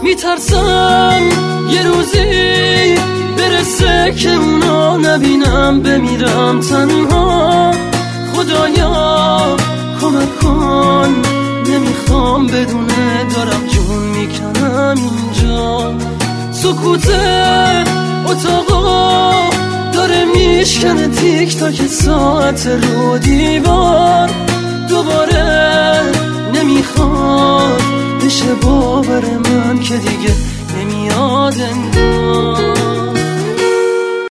میترسم یه روزی برسه که اونا نبینم، بمیرم تنها. خدایا کمک کن، نمیخوام بدونه دارم جون میکنم اینجا. سکوت اتاقا داره میشکنه تیک تاک ساعت رو دیوار. دوباره نمیخواد بشه باور من که دیگه نمیاد انگار.